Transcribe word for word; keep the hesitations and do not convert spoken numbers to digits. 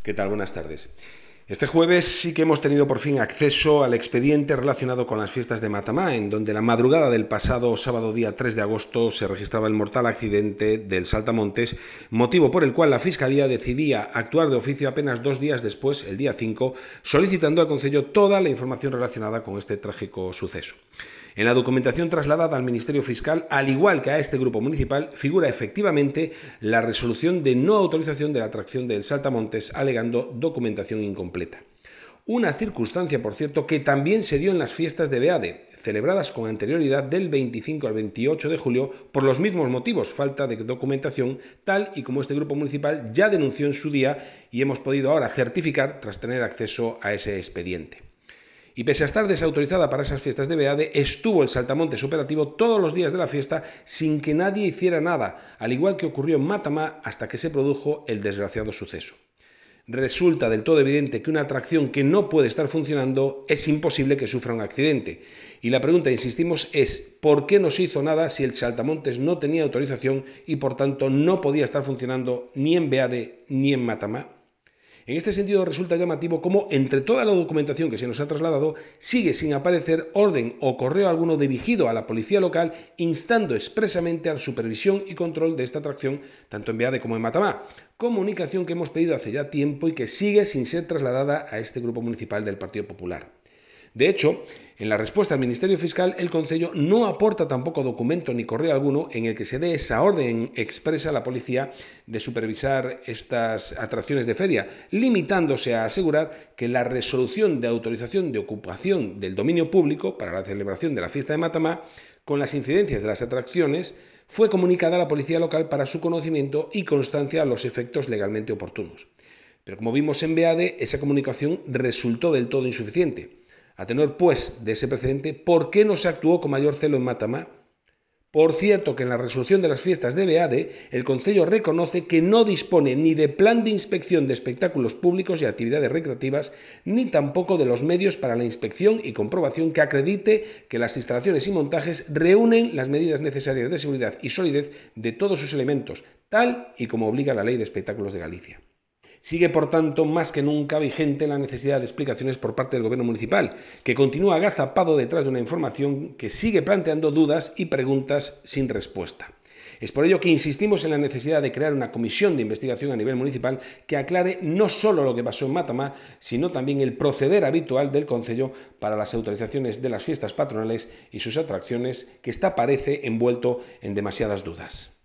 ¿Qué tal? Buenas tardes. Este jueves sí que hemos tenido por fin acceso al expediente relacionado con las fiestas de Matamá, en donde la madrugada del pasado sábado día tres de agosto se registraba el mortal accidente del Saltamontes, motivo por el cual la Fiscalía decidía actuar de oficio apenas dos días después, el día cinco, solicitando al Concello toda la información relacionada con este trágico suceso. En la documentación trasladada al Ministerio Fiscal, al igual que a este grupo municipal, figura efectivamente la resolución de no autorización de la atracción del Saltamontes, alegando documentación incompleta. Una circunstancia, por cierto, que también se dio en las fiestas de Beade, celebradas con anterioridad del veinticinco al veintiocho de julio por los mismos motivos, falta de documentación, tal y como este grupo municipal ya denunció en su día y hemos podido ahora certificar tras tener acceso a ese expediente. Y pese a estar desautorizada para esas fiestas de Beade, estuvo el Saltamontes operativo todos los días de la fiesta sin que nadie hiciera nada, al igual que ocurrió en Matamá hasta que se produjo el desgraciado suceso. Resulta del todo evidente que una atracción que no puede estar funcionando es imposible que sufra un accidente. Y la pregunta, insistimos, es ¿por qué no se hizo nada si el Saltamontes no tenía autorización y por tanto no podía estar funcionando ni en Beade ni en Matamá? En este sentido resulta llamativo cómo entre toda la documentación que se nos ha trasladado sigue sin aparecer orden o correo alguno dirigido a la policía local instando expresamente a la supervisión y control de esta atracción tanto en Beade como en Matamá, comunicación que hemos pedido hace ya tiempo y que sigue sin ser trasladada a este grupo municipal del Partido Popular. De hecho, en la respuesta al Ministerio Fiscal, el Concello no aporta tampoco documento ni correo alguno en el que se dé esa orden expresa a la policía de supervisar estas atracciones de feria, limitándose a asegurar que la resolución de autorización de ocupación del dominio público para la celebración de la fiesta de Matamá, con las incidencias de las atracciones, fue comunicada a la policía local para su conocimiento y constancia a los efectos legalmente oportunos. Pero como vimos en Beade, esa comunicación resultó del todo insuficiente. A tenor, pues, de ese precedente, ¿por qué no se actuó con mayor celo en Matamá? Por cierto que en la resolución de las fiestas de Beade, el Concello reconoce que no dispone ni de plan de inspección de espectáculos públicos y actividades recreativas, ni tampoco de los medios para la inspección y comprobación que acredite que las instalaciones y montajes reúnen las medidas necesarias de seguridad y solidez de todos sus elementos, tal y como obliga la Ley de Espectáculos de Galicia. Sigue, por tanto, más que nunca vigente la necesidad de explicaciones por parte del Gobierno municipal, que continúa agazapado detrás de una información que sigue planteando dudas y preguntas sin respuesta. Es por ello que insistimos en la necesidad de crear una comisión de investigación a nivel municipal que aclare no solo lo que pasó en Matamá, sino también el proceder habitual del Concello para las autorizaciones de las fiestas patronales y sus atracciones, que está, parece, envuelto en demasiadas dudas.